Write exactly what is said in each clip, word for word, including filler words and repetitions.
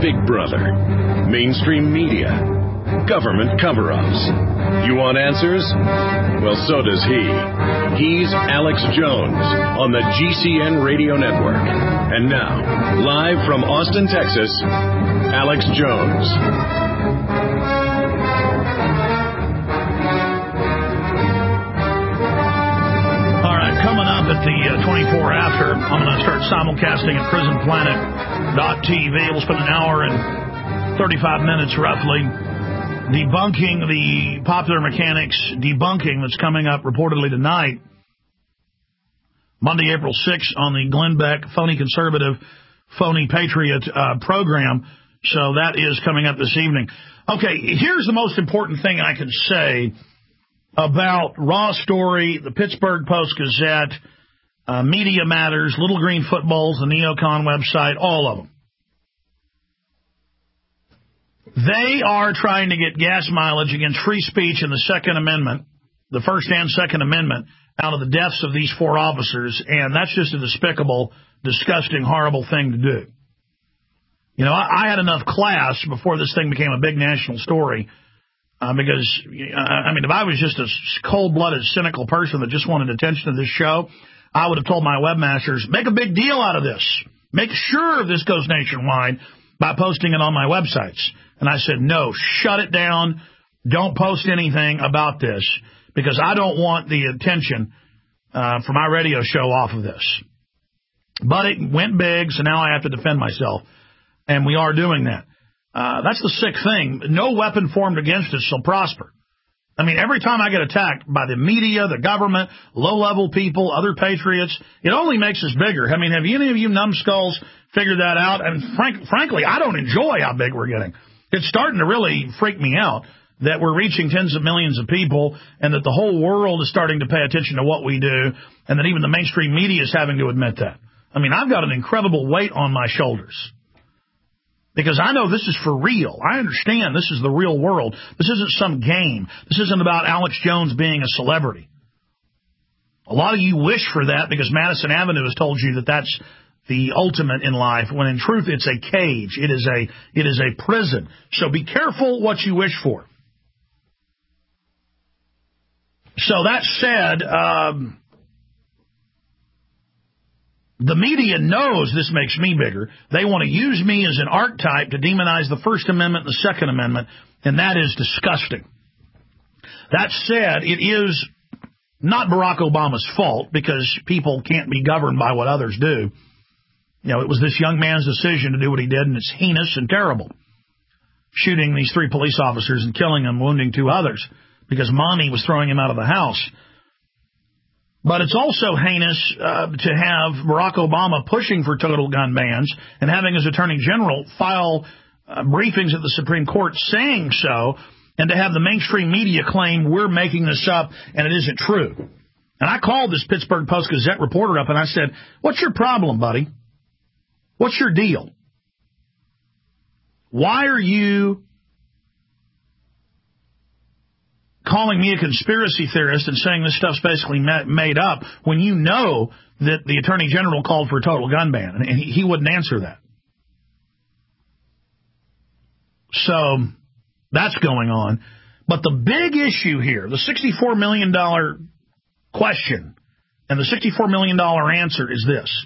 Big Brother, mainstream media, government cover-ups. You want answers? Well, so does he. He's Alex Jones on the G C N Radio Network. And now, live from Austin, Texas, Alex Jones. All right, coming up at the uh, twenty-four after, I'm going to start simulcasting at prison planet dot t v. We'll spend an hour and thirty-five minutes roughly debunking the Popular Mechanics debunking that's coming up reportedly tonight, Monday, April sixth, on the Glenn Beck Phony Conservative, Phony Patriot uh, program. So that is coming up this evening. Okay, here's the most important thing I can say about Raw Story, the Pittsburgh Post-Gazette, uh, Media Matters, Little Green Footballs, the Neocon website, all of them. They are trying to get gas mileage against free speech and the Second Amendment, the First and Second Amendment, out of the deaths of these four officers, and that's just a despicable, disgusting, horrible thing to do. You know, I, I had enough class before this thing became a big national story, uh, because, I mean, if I was just a cold-blooded, cynical person that just wanted attention to this show, I would have told my webmasters, make a big deal out of this. Make sure this goes nationwide by posting it on my websites. And I said, no, shut it down. Don't post anything about this because I don't want the attention uh, for my radio show off of this. But it went big, so now I have to defend myself. And we are doing that. Uh, that's the sick thing. No weapon formed against us shall prosper. I mean, every time I get attacked by the media, the government, low-level people, other patriots, it only makes us bigger. I mean, have any of you numbskulls figured that out? And frank, frankly, I don't enjoy how big we're getting. It's starting to really freak me out that we're reaching tens of millions of people and that the whole world is starting to pay attention to what we do and that even the mainstream media is having to admit that. I mean, I've got an incredible weight on my shoulders because I know this is for real. I understand this is the real world. This isn't some game. This isn't about Alex Jones being a celebrity. A lot of you wish for that because Madison Avenue has told you that that's the ultimate in life, when in truth it's a cage. It is a it is a prison. So be careful what you wish for. So that said, um, the media knows this makes me bigger. They want to use me as an archetype to demonize the First Amendment and the Second Amendment, and that is disgusting. That said, it is not Barack Obama's fault because people can't be governed by what others do. You know, it was this young man's decision to do what he did, and it's heinous and terrible. Shooting these three police officers and killing them, wounding two others, because Mommy was throwing him out of the house. But it's also heinous uh, to have Barack Obama pushing for total gun bans and having his attorney general file uh, briefings at the Supreme Court saying so, and to have the mainstream media claim we're making this up and it isn't true. And I called this Pittsburgh Post-Gazette reporter up and I said, what's your problem, buddy? What's your deal? Why are you calling me a conspiracy theorist and saying this stuff's basically made up when you know that the Attorney General called for a total gun ban? And he wouldn't answer that. So that's going on. But the big issue here, the sixty-four million dollars question and the sixty-four million dollars answer is this.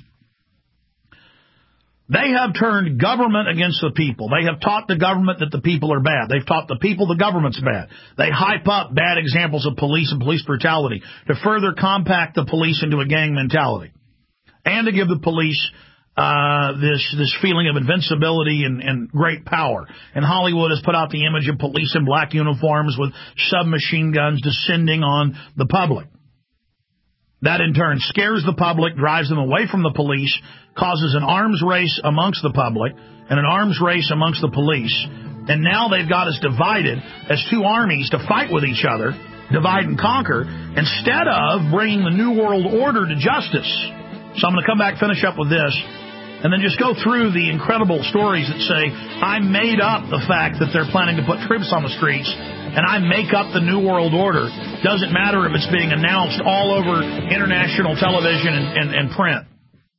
They have turned government against the people. They have taught the government that the people are bad. They've taught the people the government's bad. They hype up bad examples of police and police brutality to further compact the police into a gang mentality and to give the police uh, this this feeling of invincibility and, and great power. And Hollywood has put out the image of police in black uniforms with submachine guns descending on the public. That, in turn, scares the public, drives them away from the police, causes an arms race amongst the public and an arms race amongst the police. And now they've got us divided as two armies to fight with each other, divide and conquer, instead of bringing the New World Order to justice. So I'm going to come back, finish up with this, and then just go through the incredible stories that say, I made up the fact that they're planning to put troops on the streets, and I make up the New World Order. Doesn't matter if it's being announced all over international television and, and, and print.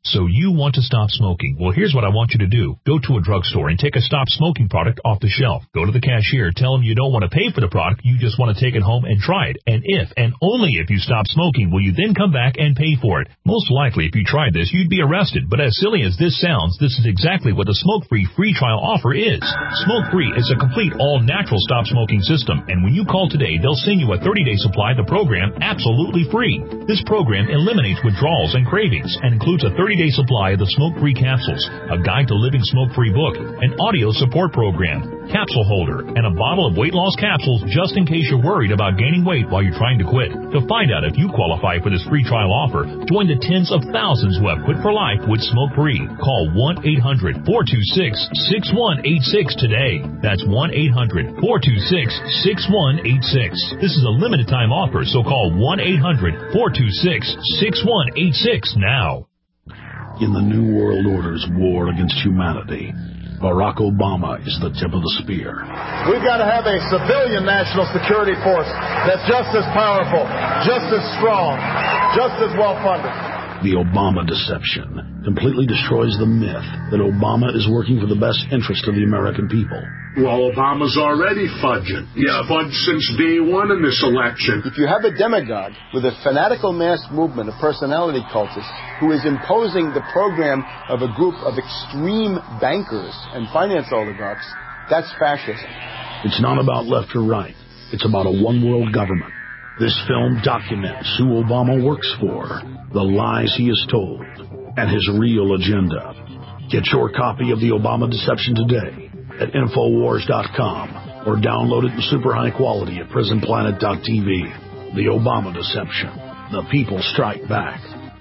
So you want to stop smoking. Well, here's what I want you to do. Go to a drugstore and take a stop smoking product off the shelf. Go to the cashier. Tell them you don't want to pay for the product. You just want to take it home and try it. And if, and only if you stop smoking, will you then come back and pay for it. Most likely, if you tried this, you'd be arrested. But as silly as this sounds, this is exactly what the smoke-free free trial offer is. Smoke-free is a complete all-natural stop smoking system. And when you call today, they'll send you a thirty-day supply of the program absolutely free. This program eliminates withdrawals and cravings and includes a thirty-day supply of the smoke-free capsules, a guide to living smoke-free book, an audio support program, capsule holder, and a bottle of weight loss capsules just in case you're worried about gaining weight while you're trying to quit. To find out if you qualify for this free trial offer, join the tens of thousands who have quit for life with smoke-free. Call one eight hundred four two six six one eight six today. That's one eight hundred four two six six one eight six. This is a limited time offer, so call one eight hundred four two six six one eight six now. In the New World Order's war against humanity, Barack Obama is the tip of the spear. We've got to have a civilian national security force that's just as powerful, just as strong, just as well-funded. The Obama deception completely destroys the myth that Obama is working for the best interest of the American people. Well, Obama's already fudging. He's yeah. fudged since day one in this election. If you have a demagogue with a fanatical mass movement of personality cultists who is imposing the program of a group of extreme bankers and finance oligarchs, that's fascism. It's not about left or right. It's about a one-world government. This film documents who Obama works for, the lies he has told, and his real agenda. Get your copy of The Obama Deception today at Infowars dot com or download it in super high quality at Prison Planet dot T V. The Obama Deception. The people strike back.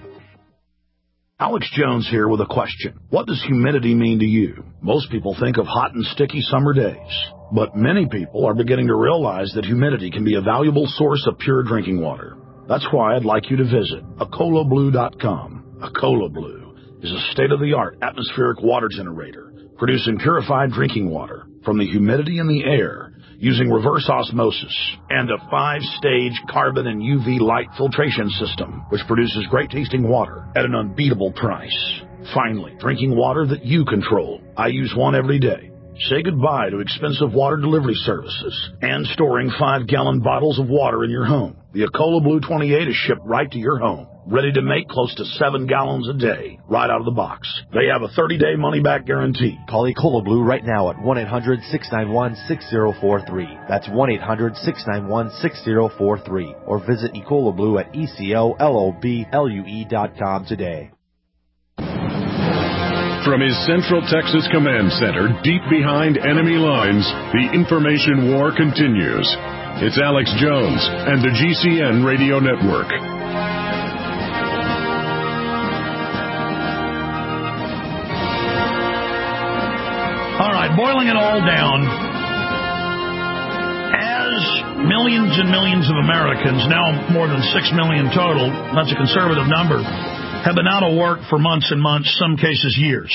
Alex Jones here with a question. What does humidity mean to you? Most people think of hot and sticky summer days, but many people are beginning to realize that humidity can be a valuable source of pure drinking water. That's why I'd like you to visit Acola Blue dot com. Acola Blue is a state-of-the-art atmospheric water generator producing purified drinking water from the humidity in the air using reverse osmosis and a five-stage carbon and U V light filtration system, which produces great-tasting water at an unbeatable price. Finally, drinking water that you control. I use one every day. Say goodbye to expensive water delivery services and storing five-gallon bottles of water in your home. The Acola Blue twenty-eight is shipped right to your home, ready to make close to seven gallons a day, right out of the box. They have a thirty-day money-back guarantee. Call Acola Blue right now at one eight hundred six nine one six zero four three. That's one eight hundred six nine one six zero four three. Or visit Ecola Blue at E C O L O B L U E dot com today. From his Central Texas Command Center, deep behind enemy lines, the information war continues. It's Alex Jones and the G C N Radio Network. All right, boiling it all down, as millions and millions of Americans, now more than six million total, that's a conservative number, have been out of work for months and months, some cases years.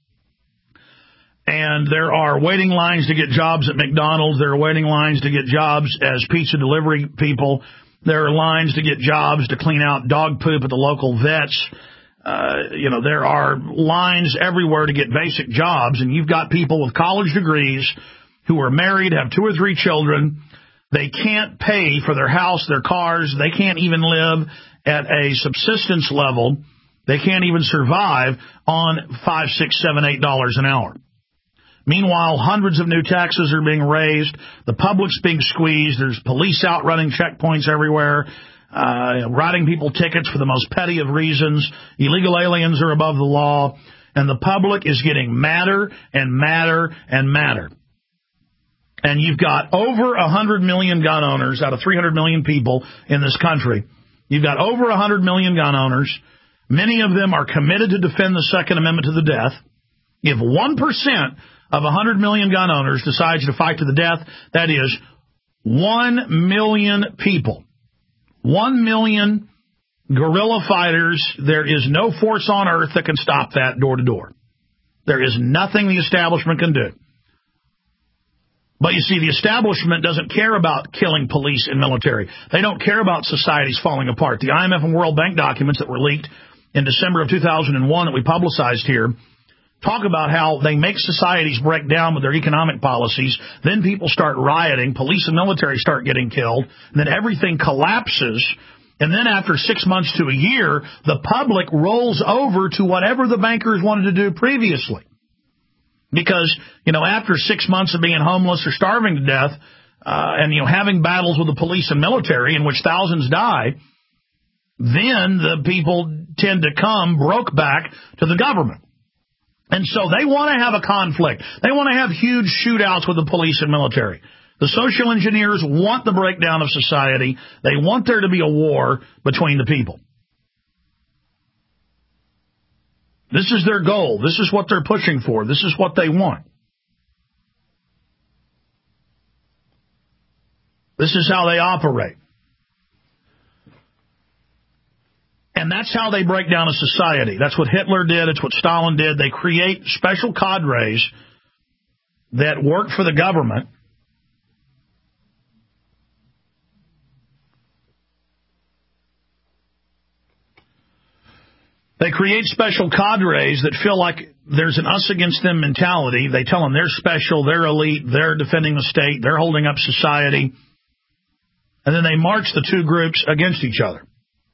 And there are waiting lines to get jobs at McDonald's. There are waiting lines to get jobs as pizza delivery people. There are lines to get jobs to clean out dog poop at the local vets. Uh, you know, there are lines everywhere to get basic jobs. And you've got people with college degrees who are married, have two or three children. They can't pay for their house, their cars. They can't even live at a subsistence level. They can't even survive on five, six, seven, eight dollars an hour. Meanwhile, hundreds of new taxes are being raised. The public's being squeezed. There's police out running checkpoints everywhere, uh, writing people tickets for the most petty of reasons. Illegal aliens are above the law. And the public is getting madder and madder and madder. And you've got over one hundred million gun owners out of three hundred million people in this country. You've got over one hundred million gun owners. Many of them are committed to defend the Second Amendment to the death. If one percent of one hundred million gun owners decides to fight to the death, that is one million people. one million guerrilla fighters. There is no force on earth that can stop that door to door. There is nothing the establishment can do. But you see, the establishment doesn't care about killing police and military. They don't care about societies falling apart. The I M F and World Bank documents that were leaked in December of two thousand one that we publicized here talk about how they make societies break down with their economic policies. Then people start rioting. Police and military start getting killed. And then everything collapses. And then after six months to a year, the public rolls over to whatever the bankers wanted to do previously. Because, you know, after six months of being homeless or starving to death, uh, and, you know, having battles with the police and military in which thousands die, then the people tend to come broke back to the government. And so they want to have a conflict. They want to have huge shootouts with the police and military. The social engineers want the breakdown of society. They want there to be a war between the people. This is their goal. This is what they're pushing for. This is what they want. This is how they operate. And that's how they break down a society. That's what Hitler did. It's what Stalin did. They create special cadres that work for the government. They create special cadres that feel like there's an us against them mentality. They tell them they're special, they're elite, they're defending the state, they're holding up society. And then they march the two groups against each other.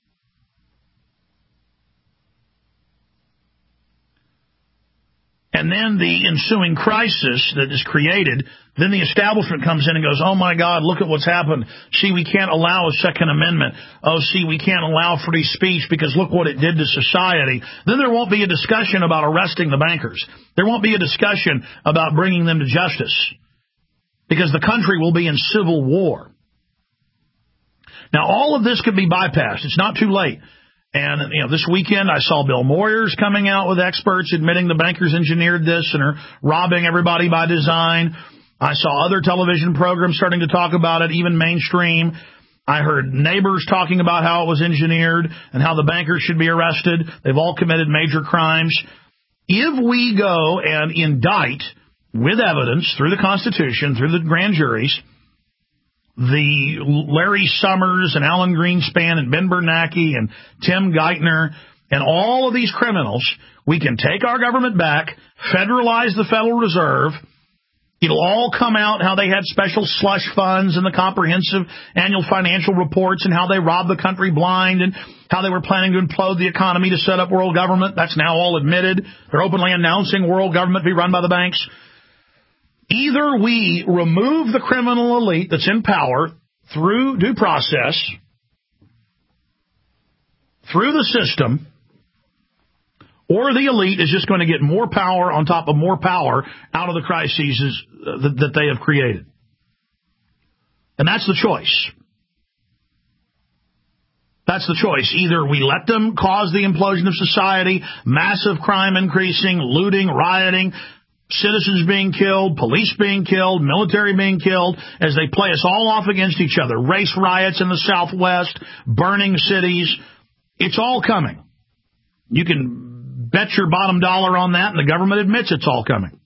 And then the ensuing crisis that is created, then the establishment comes in and goes, oh, my God, look at what's happened. See, we can't allow a Second Amendment. Oh, see, we can't allow free speech because look what it did to society. Then there won't be a discussion about arresting the bankers. There won't be a discussion about bringing them to justice because the country will be in civil war. Now, all of this could be bypassed. It's not too late. And, you know, this weekend I saw Bill Moyers coming out with experts admitting the bankers engineered this and are robbing everybody by design. I saw other television programs starting to talk about it, even mainstream. I heard neighbors talking about how it was engineered and how the bankers should be arrested. They've all committed major crimes. If we go and indict with evidence through the Constitution, through the grand juries, the Larry Summers and Alan Greenspan and Ben Bernanke and Tim Geithner and all of these criminals, we can take our government back, federalize the Federal Reserve. It'll all come out how they had special slush funds and the comprehensive annual financial reports and how they robbed the country blind and how they were planning to implode the economy to set up world government. That's now all admitted. They're openly announcing world government be run by the banks. Either we remove the criminal elite that's in power through due process, through the system, or the elite is just going to get more power on top of more power out of the crises that, that they have created. And that's the choice. That's the choice. Either we let them cause the implosion of society, massive crime increasing, looting, rioting, citizens being killed, police being killed, military being killed, as they play us all off against each other. Race riots in the Southwest, burning cities. It's all coming. You can bet your bottom dollar on that, and the government admits it's all coming.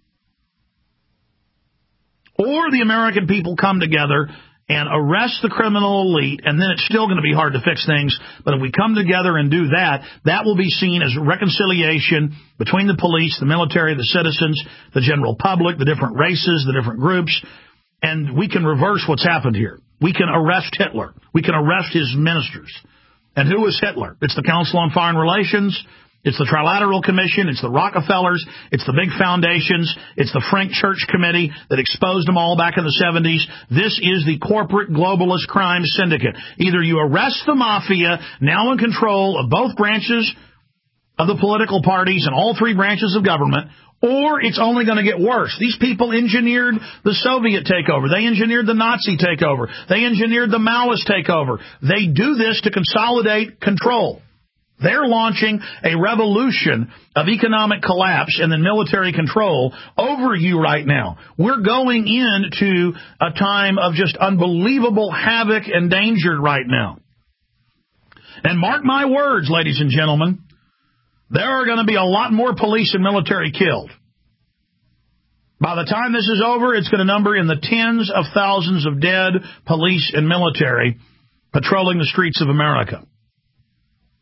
Or the American people come together and arrest the criminal elite, and then it's still going to be hard to fix things. But if we come together and do that, that will be seen as reconciliation between the police, the military, the citizens, the general public, the different races, the different groups, and we can reverse what's happened here. We can arrest Hitler. We can arrest his ministers. And who is Hitler? It's the Council on Foreign Relations. It's the Trilateral Commission, it's the Rockefellers, it's the big foundations, it's the Frank Church Committee that exposed them all back in the seventies. This is the corporate globalist crime syndicate. Either you arrest the mafia, now in control of both branches of the political parties and all three branches of government, or it's only going to get worse. These people engineered the Soviet takeover. They engineered the Nazi takeover. They engineered the Maoist takeover. They do this to consolidate control. They're launching a revolution of economic collapse and then military control over you right now. We're going into a time of just unbelievable havoc and danger right now. And mark my words, ladies and gentlemen, there are going to be a lot more police and military killed. By the time this is over, it's going to number in the tens of thousands of dead police and military patrolling the streets of America.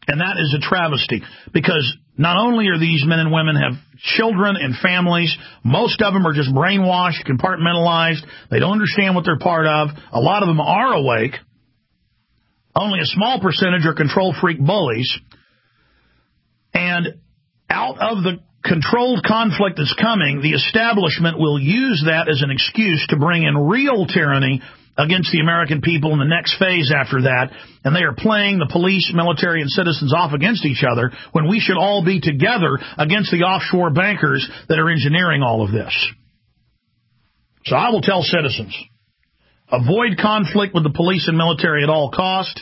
And that is a travesty, because not only are these men and women have children and families, most of them are just brainwashed, compartmentalized. They don't understand what they're part of. A lot of them are awake. Only a small percentage are control freak bullies. And out of the controlled conflict that's coming, the establishment will use that as an excuse to bring in real tyranny against the American people in the next phase after that, and they are playing the police, military, and citizens off against each other when we should all be together against the offshore bankers that are engineering all of this. So I will tell citizens, avoid conflict with the police and military at all cost.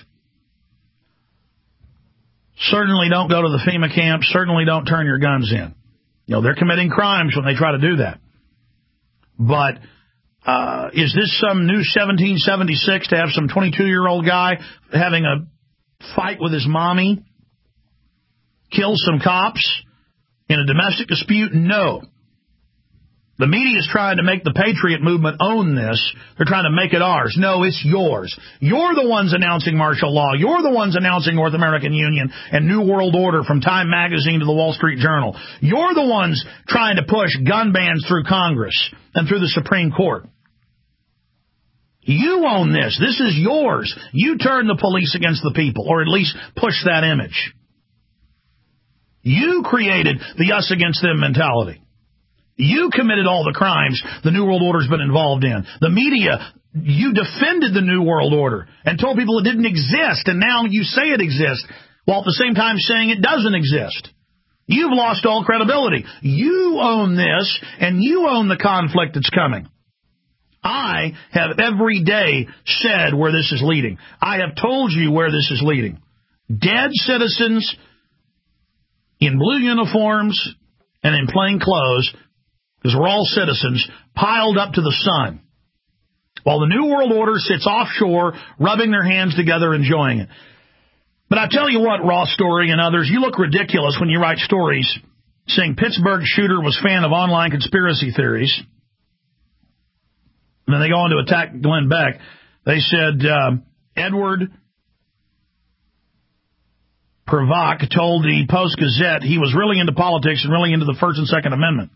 Certainly don't go to the FEMA camps. Certainly don't turn your guns in. You know, they're committing crimes when they try to do that. But Uh, is this some new seventeen seventy-six to have some twenty-two-year-old guy having a fight with his mommy, kill some cops in a domestic dispute? No. The media is trying to make the Patriot movement own this. They're trying to make it ours. No, it's yours. You're the ones announcing martial law. You're the ones announcing North American Union and New World Order from Time Magazine to the Wall Street Journal. You're the ones trying to push gun bans through Congress and through the Supreme Court. You own this. This is yours. You turn the police against the people, or at least push that image. You created the us against them mentality. You committed all the crimes the New World Order's been involved in. The media, you defended the New World Order and told people it didn't exist, and now you say it exists, while at the same time saying it doesn't exist. You've lost all credibility. You own this, and you own the conflict that's coming. I have every day said where this is leading. I have told you where this is leading. Dead citizens in blue uniforms and in plain clothes, because we're all citizens, piled up to the sun, while the New World Order sits offshore, rubbing their hands together, enjoying it. But I tell you what, Raw Story and others, you look ridiculous when you write stories saying Pittsburgh shooter was fan of online conspiracy theories. And then they go on to attack Glenn Beck. They said uh, Edward Pervach told the Post-Gazette he was really into politics and really into the First and Second Amendment.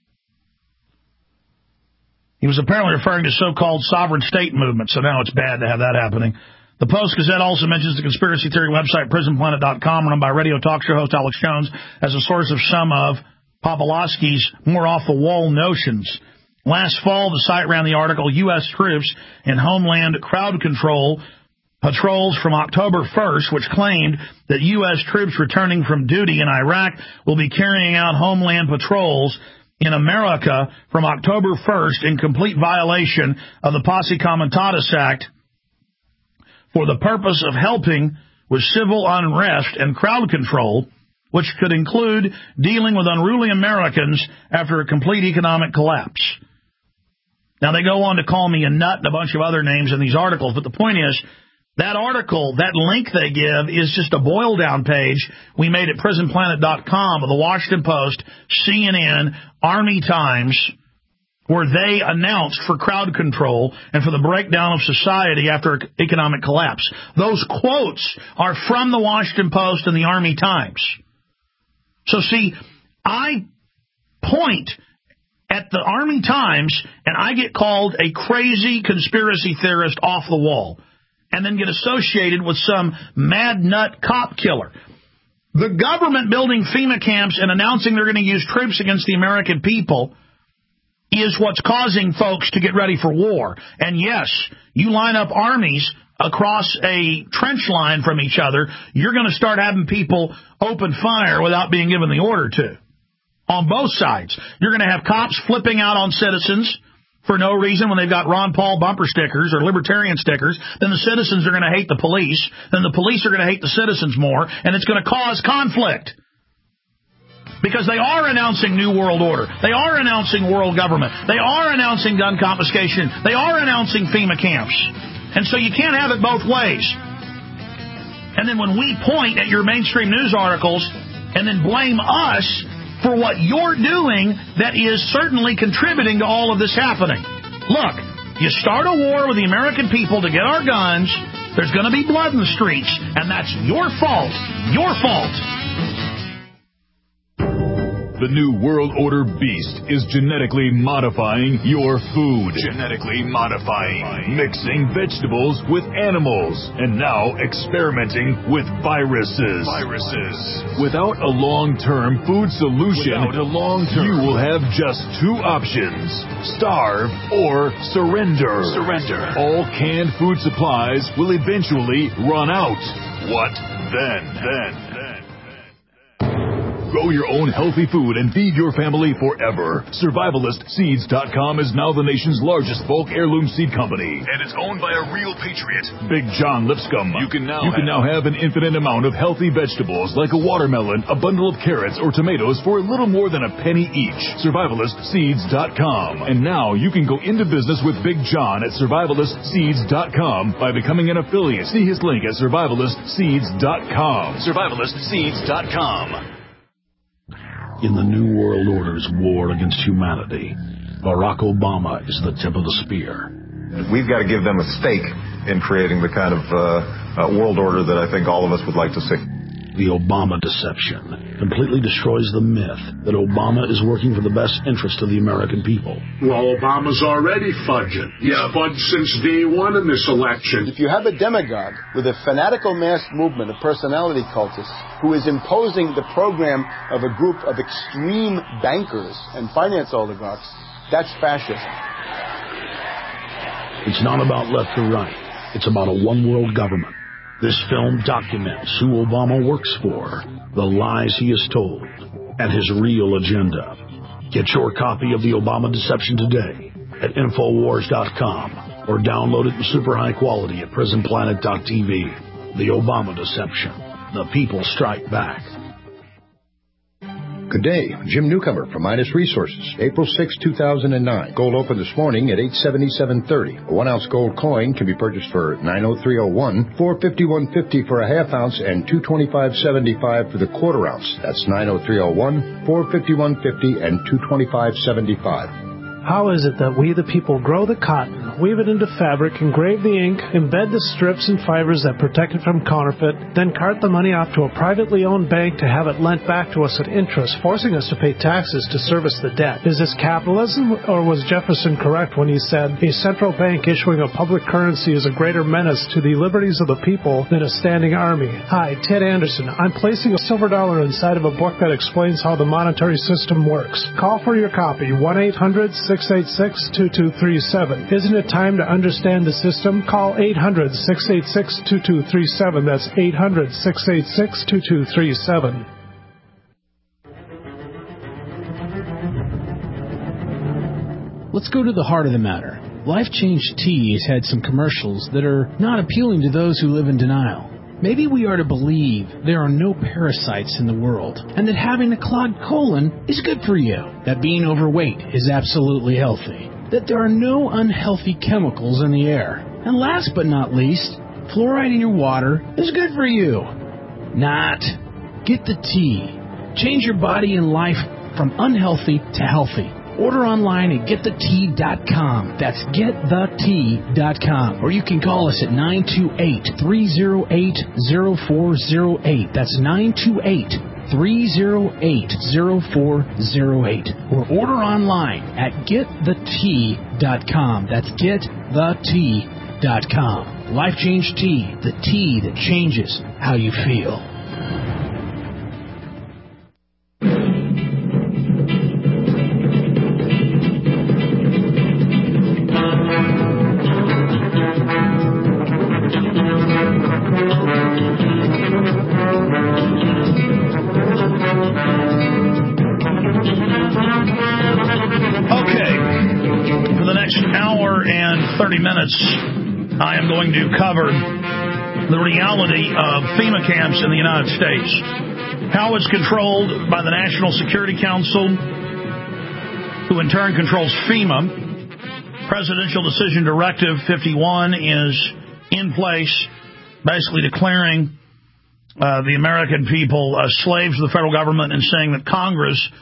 He was apparently referring to so-called sovereign state movement, so now it's bad to have that happening. The Post-Gazette also mentions the conspiracy theory website prison planet dot com, run by radio talk show host Alex Jones, as a source of some of Popolowski's more off-the-wall notions. Last fall, the site ran the article, U S Troops in Homeland Crowd Control Patrols from October first, which claimed that U S troops returning from duty in Iraq will be carrying out Homeland patrols in America from October first in complete violation of the Posse Comitatus Act for the purpose of helping with civil unrest and crowd control, which could include dealing with unruly Americans after a complete economic collapse. Now, they go on to call me a nut and a bunch of other names in these articles, but the point is, that article, that link they give, is just a boil-down page we made at prison planet dot com of the Washington Post, C N N, Army Times, where they announced for crowd control and for the breakdown of society after economic collapse. Those quotes are from the Washington Post and the Army Times. So, see, I point at the Army Times, and I get called a crazy conspiracy theorist off the wall, and then get associated with some mad nut cop killer. The government building FEMA camps and announcing they're going to use troops against the American people is what's causing folks to get ready for war. And yes, you line up armies across a trench line from each other, you're going to start having people open fire without being given the order to. On both sides. You're going to have cops flipping out on citizens for no reason when they've got Ron Paul bumper stickers or libertarian stickers. Then the citizens are going to hate the police. Then the police are going to hate the citizens more, and it's going to cause conflict. Because they are announcing New World Order. They are announcing world government. They are announcing gun confiscation. They are announcing FEMA camps. And so you can't have it both ways. And then when we point at your mainstream news articles and then blame us for what you're doing that is certainly contributing to all of this happening. Look, you start a war with the American people to get our guns, There's going to be blood in the streets, and that's your fault. Your fault. The New World Order beast is genetically modifying your food. Genetically modifying. Mixing vegetables with animals. And now experimenting with viruses. Viruses. Without a long-term food solution, Without a long-term, you will have just two options. Starve or surrender. Surrender. All canned food supplies will eventually run out. What then? Then. Grow your own healthy food and feed your family forever. Survivalist Seeds dot com is now the nation's largest bulk heirloom seed company, and it's owned by a real patriot, Big John Lipscomb. You can now you have, can now have an infinite amount of healthy vegetables like a watermelon, a bundle of carrots, or tomatoes for a little more than a penny each. Survivalist Seeds dot com. And now you can go into business with Big John at Survivalist Seeds dot com by becoming an affiliate. See his link at Survivalist Seeds dot com. Survivalist Seeds dot com. In the New World Order's war against humanity, Barack Obama is the tip of the spear. We've got to give them a stake in creating the kind of uh, uh, world order that I think all of us would like to see. The Obama deception completely destroys the myth that Obama is working for the best interest of the American people. Well, Obama's already fudging. Yeah, fudged since day one in this election. If you have a demagogue with a fanatical mass movement of personality cultists who is imposing the program of a group of extreme bankers and finance oligarchs, that's fascism. It's not about left or right. It's about a one-world government. This film documents who Obama works for, the lies he has told, and his real agenda. Get your copy of The Obama Deception today at Infowars dot com or download it in super high quality at Prison Planet dot t v. The Obama Deception. The people strike back. Good day. Jim Newcomer from Midas Resources. April sixth, two thousand nine. Gold opened this morning at eight seventy-seven thirty. A one ounce gold coin can be purchased for nine oh three oh one, four fifty-one fifty for a half ounce, and two twenty-five seventy-five for the quarter ounce. That's nine oh three oh one, four fifty-one fifty, and two twenty-five seventy-five. How is it that we, the people, grow the cotton, weave it into fabric, engrave the ink, embed the strips and fibers that protect it from counterfeit, then cart the money off to a privately owned bank to have it lent back to us at interest, forcing us to pay taxes to service the debt? Is this capitalism, or was Jefferson correct when he said, a central bank issuing a public currency is a greater menace to the liberties of the people than a standing army? Hi, Ted Anderson. I'm placing a silver dollar inside of a book that explains how the monetary system works. Call for your copy, one eight hundred, six eight six, two two three seven. Isn't it time to understand the system? Call eight hundred, six eight six, two two three seven. That's eight hundred, six eight six, two two three seven. Let's go to the heart of the matter. Life Change Tea has had some commercials that are not appealing to those who live in denial. Maybe we are to believe there are no parasites in the world, and that having a clogged colon is good for you, that being overweight is absolutely healthy, that there are no unhealthy chemicals in the air, and last but not least, fluoride in your water is good for you. Not. Get the tea. Change your body and life from unhealthy to healthy. Order online at get the tea dot com. That's get the tea dot com. Or you can call us at nine two eight, three oh eight, oh four oh eight. That's nine two eight, three oh eight, oh four oh eight. Or order online at get the tea dot com. That's get the tea dot com. Life Change Tea, the tea that changes how you feel. thirty minutes, I am going to cover the reality of FEMA camps in the United States, how it's controlled by the National Security Council, who in turn controls FEMA. Presidential Decision Directive fifty-one is in place, basically declaring uh, the American people uh, slaves of the federal government and saying that Congress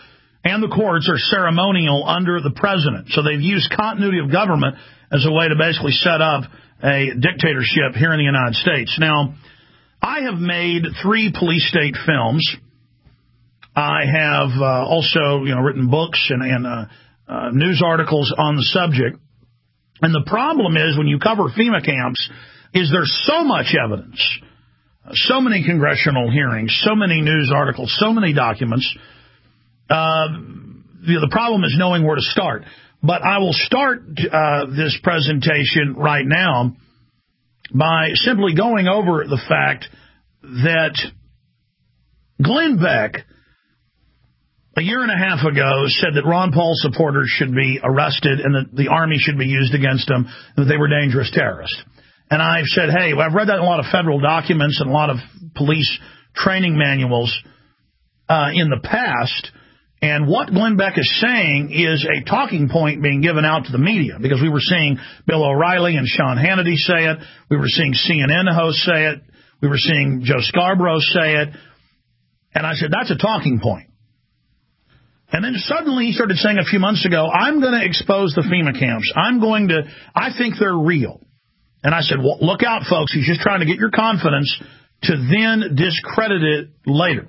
and the courts are ceremonial under the president. So they've used continuity of government as a way to basically set up a dictatorship here in the United States. Now, I have made three police state films. I have uh, also, you know, written books and, and uh, uh, news articles on the subject. And the problem is when you cover FEMA camps is there's so much evidence, so many congressional hearings, so many news articles, so many documents. Uh, you know, the problem is knowing where to start. But I will start uh, this presentation right now by simply going over the fact that Glenn Beck, a year and a half ago, said that Ron Paul supporters should be arrested and that the Army should be used against them, and that they were dangerous terrorists. And I've said, hey, well, I've read that in a lot of federal documents and a lot of police training manuals uh, in the past. And what Glenn Beck is saying is a talking point being given out to the media, because we were seeing Bill O'Reilly and Sean Hannity say it. We were seeing C N N hosts say it. We were seeing Joe Scarborough say it. And I said, that's a talking point. And then suddenly he started saying a few months ago, I'm going to expose the FEMA camps. I'm going to, I think they're real. And I said, well, look out, folks. He's just trying to get your confidence to then discredit it later.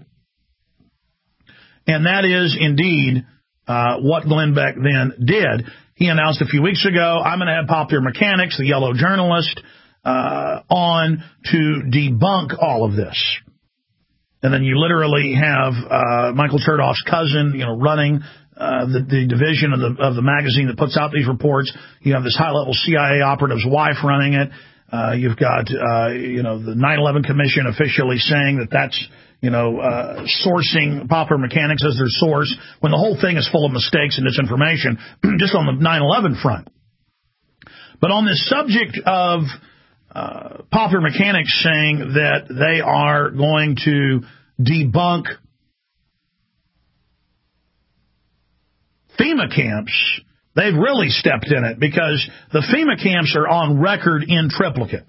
And that is indeed uh, what Glenn Beck then did. He announced a few weeks ago, I'm going to have Popular Mechanics, the yellow journalist, uh, on to debunk all of this. And then you literally have uh, Michael Chertoff's cousin, you know, running uh, the, the division of the of the magazine that puts out these reports. You have this high-level C I A operative's wife running it. Uh, you've got, uh, you know, the nine eleven Commission officially saying that that's, you know, uh, sourcing Popular Mechanics as their source, when the whole thing is full of mistakes and disinformation, just on the nine eleven front. But on this subject of uh, Popular Mechanics saying that they are going to debunk FEMA camps, they've really stepped in it, because the FEMA camps are on record in triplicate.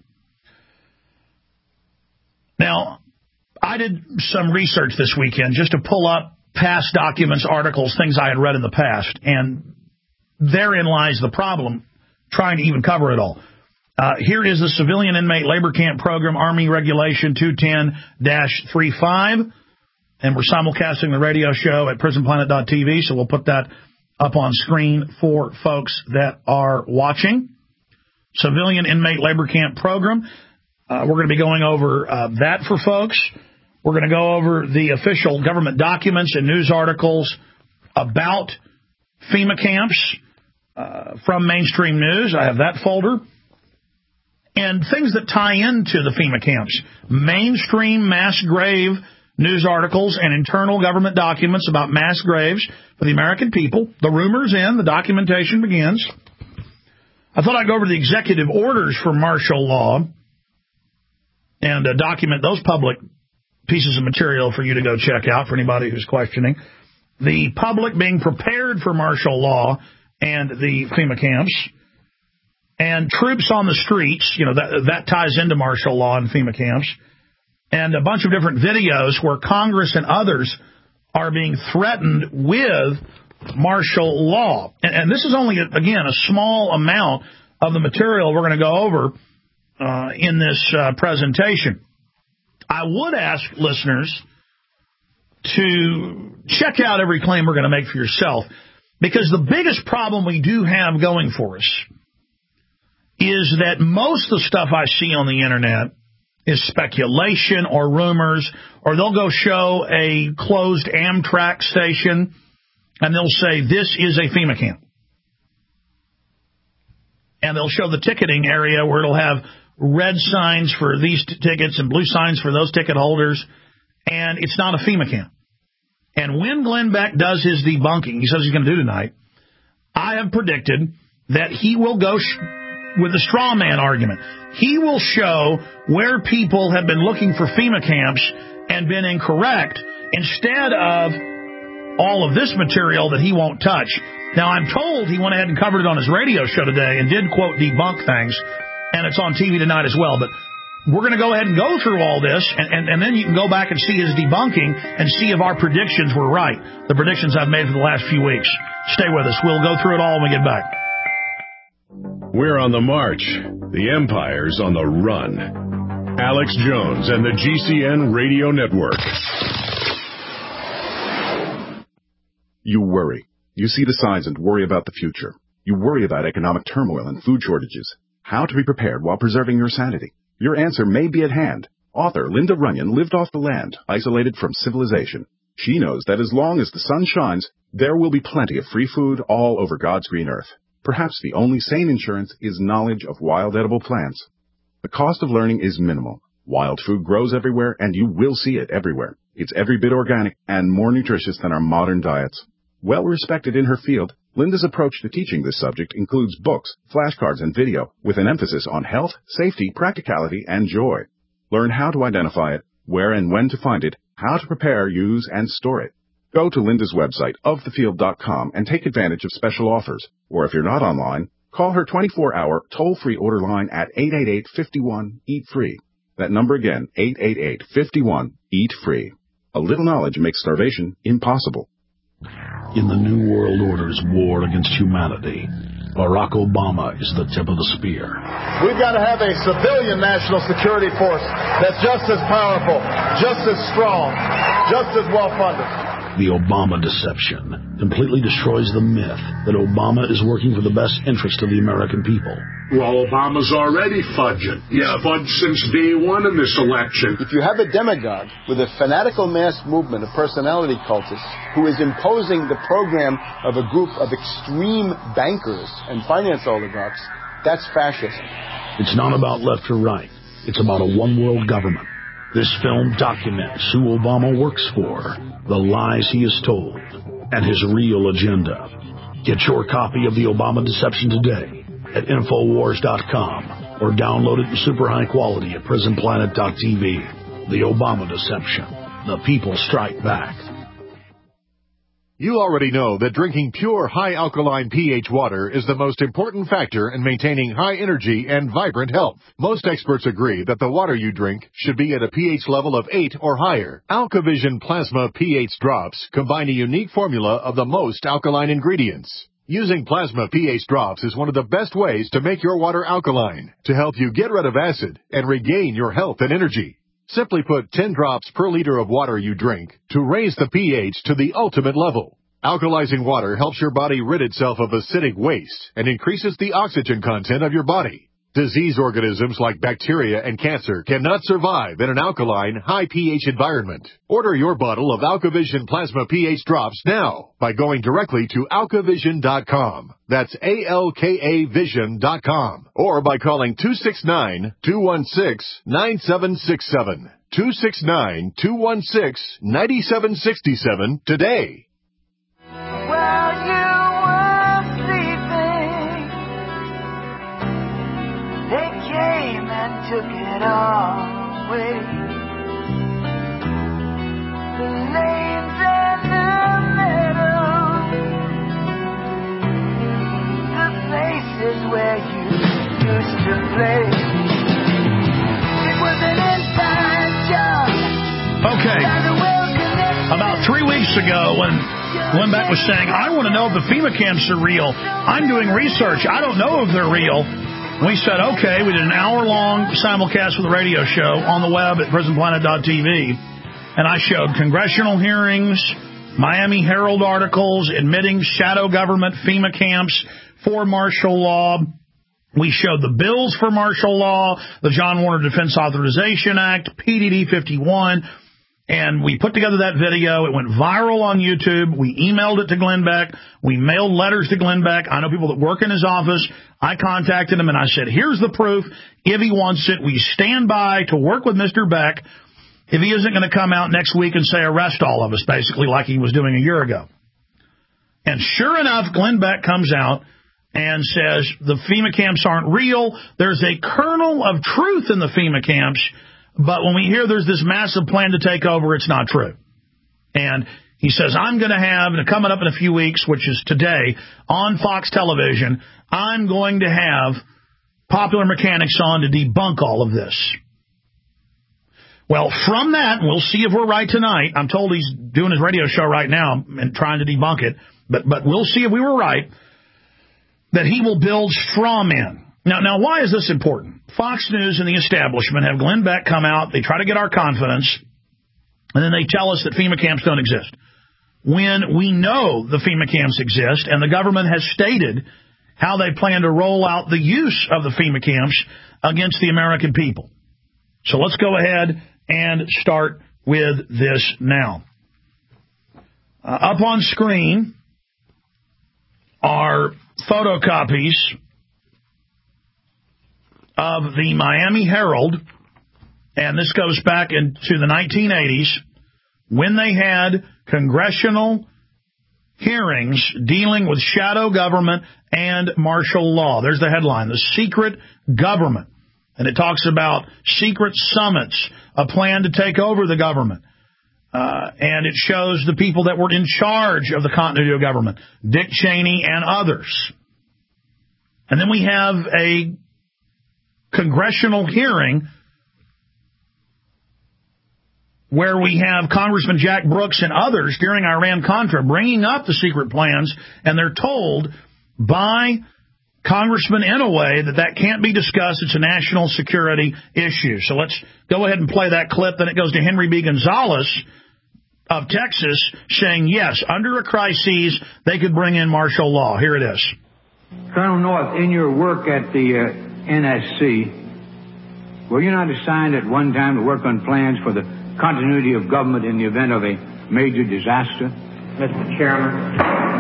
Now, I did some research this weekend just to pull up past documents, articles, things I had read in the past, and therein lies the problem, trying to even cover it all. Uh, here is the Civilian Inmate Labor Camp Program, Army Regulation two ten dash thirty-five, and we're simulcasting the radio show at prison planet dot t v, so we'll put that up on screen for folks that are watching. Civilian Inmate Labor Camp Program. Uh, we're going to be going over uh, that for folks. We're going to go over the official government documents and news articles about FEMA camps uh, from mainstream news. I have that folder. And things that tie into the FEMA camps. Mainstream mass grave news articles and internal government documents about mass graves for the American people. The rumors end, the documentation begins. I thought I'd go over the executive orders for martial law and uh, document those public pieces of material for you to go check out for anybody who's questioning. The public being prepared for martial law and the FEMA camps. And troops on the streets, you know, that, that ties into martial law and FEMA camps. And a bunch of different videos where Congress and others are being threatened with martial law. And, and this is only, again, a small amount of the material we're going to go over uh, in this uh, presentation. I would ask listeners to check out every claim we're going to make for yourself, because the biggest problem we do have going for us is that most of the stuff I see on the internet is speculation or rumors, or they'll go show a closed Amtrak station and they'll say this is a FEMA camp. And they'll show the ticketing area where it'll have red signs for these t- tickets and blue signs for those ticket holders, and it's not a FEMA camp. And when Glenn Beck does his debunking, he says he's going to do tonight, I have predicted that he will go sh- with the straw man argument. He will show where people have been looking for FEMA camps and been incorrect, instead of all of this material that he won't touch. Now, I'm told he went ahead and covered it on his radio show today and did, quote, debunk things, and it's on T V tonight as well. But we're going to go ahead and go through all this, and, and, and then you can go back and see his debunking and see if our predictions were right, the predictions I've made for the last few weeks. Stay with us. We'll go through it all when we get back. We're on the march. The empire's on the run. Alex Jones and the G C N Radio Network. You worry. You see the signs and worry about the future. You worry about economic turmoil and food shortages. How to be prepared while preserving your sanity. Your answer may be at hand. Author Linda Runyon lived off the land, isolated from civilization. She knows that as long as the sun shines, there will be plenty of free food all over God's green earth. Perhaps the only sane insurance is knowledge of wild edible plants. The cost of learning is minimal. Wild food grows everywhere, and you will see it everywhere. It's every bit organic and more nutritious than our modern diets. Well respected in her field, Linda's approach to teaching this subject includes books, flashcards, and video, with an emphasis on health, safety, practicality, and joy. Learn how to identify it, where and when to find it, how to prepare, use, and store it. Go to Linda's website, of the field dot com, and take advantage of special offers. Or if you're not online, call her twenty-four hour toll-free order line at eight eight eight, five one, eat free. That number again, eight eight eight, five one, eat free. A little knowledge makes starvation impossible. In the New World Order's war against humanity, Barack Obama is the tip of the spear. We've got to have a civilian national security force that's just as powerful, just as strong, just as well-funded. The Obama deception completely destroys the myth that Obama is working for the best interest of the American people. Well, Obama's already fudging. He's fudged since day one in this election. If you have a demagogue with a fanatical mass movement of personality cultists who is imposing the program of a group of extreme bankers and finance oligarchs, that's fascism. It's not about left or right. It's about a one-world government. This film documents who Obama works for, the lies he has told, and his real agenda. Get your copy of The Obama Deception today at Infowars dot com or download it in super high quality at Prison Planet dot T V. The Obama Deception. The people strike back. You already know that drinking pure, high-alkaline pH water is the most important factor in maintaining high energy and vibrant health. Most experts agree that the water you drink should be at a pH level of eight or higher. AlkaVision Plasma pH Drops combine a unique formula of the most alkaline ingredients. Using Plasma pH Drops is one of the best ways to make your water alkaline, to help you get rid of acid and regain your health and energy. Simply put ten drops per liter of water you drink to raise the pH to the ultimate level. Alkalizing water helps your body rid itself of acidic waste and increases the oxygen content of your body. Disease organisms like bacteria and cancer cannot survive in an alkaline, high pH environment. Order your bottle of AlkaVision Plasma pH Drops now by going directly to Alka Vision dot com. That's A L K A Vision dot com. Or by calling two six nine, two one six, nine seven six seven. two six nine, two one six, nine seven six seven today. Took it all away. The lanes and the meadows, the places where you used to play. It was an inside job. Okay. About three weeks ago when Glenn Beck was saying, I want to know if the FEMA camps are real. I'm doing research. I don't know if they're real. We said, okay, we did an hour-long simulcast with a radio show on the web at Prison Planet dot T V, and I showed congressional hearings, Miami Herald articles admitting shadow government FEMA camps for martial law. We showed the bills for martial law, the John Warner Defense Authorization Act, P D D fifty-one, and we put together that video. It went viral on YouTube. We emailed it to Glenn Beck. We mailed letters to Glenn Beck. I know people that work in his office. I contacted him, and I said, here's the proof. If he wants it, we stand by to work with Mister Beck if he isn't going to come out next week and say arrest all of us, basically like he was doing a year ago. And sure enough, Glenn Beck comes out and says the FEMA camps aren't real. There's a kernel of truth in the FEMA camps, but when we hear there's this massive plan to take over, it's not true. And he says, I'm going to have, and coming up in a few weeks, which is today, on Fox Television, I'm going to have Popular Mechanics on to debunk all of this. Well, from that, we'll see if we're right tonight. I'm told he's doing his radio show right now and trying to debunk it, but but we'll see if we were right, that he will build straw men. Now, now, why is this important? Fox News and the establishment have Glenn Beck come out. They try to get our confidence, and then they tell us that FEMA camps don't exist. When we know the FEMA camps exist, and the government has stated how they plan to roll out the use of the FEMA camps against the American people. So let's go ahead and start with this now. Uh, up on screen are photocopies of the Miami Herald, and this goes back into the nineteen eighties, when they had congressional hearings dealing with shadow government and martial law. There's the headline, The Secret Government. And it talks about secret summits, a plan to take over the government. Uh, and it shows the people that were in charge of the continuity of government, Dick Cheney and others. And then we have a congressional hearing where we have Congressman Jack Brooks and others during Iran-Contra bringing up the secret plans, and they're told by Congressman Inouye that that can't be discussed. It's a national security issue. So let's go ahead and play that clip. Then it goes to Henry B. Gonzalez of Texas saying, yes, under a crisis, they could bring in martial law. Here it is. Colonel North, in your work at the uh, N S C, were you not assigned at one time to work on plans for the continuity of government in the event of a major disaster? Mister Chairman.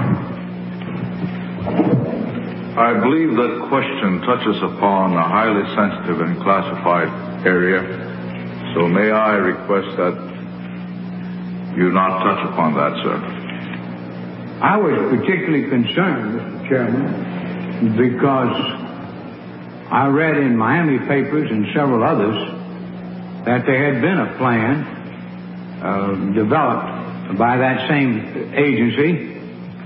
I believe that question touches upon a highly sensitive and classified area, so may I request that you not touch upon that, sir. I was particularly concerned, Mister Chairman, because I read in Miami papers and several others that there had been a plan uh, developed by that same agency,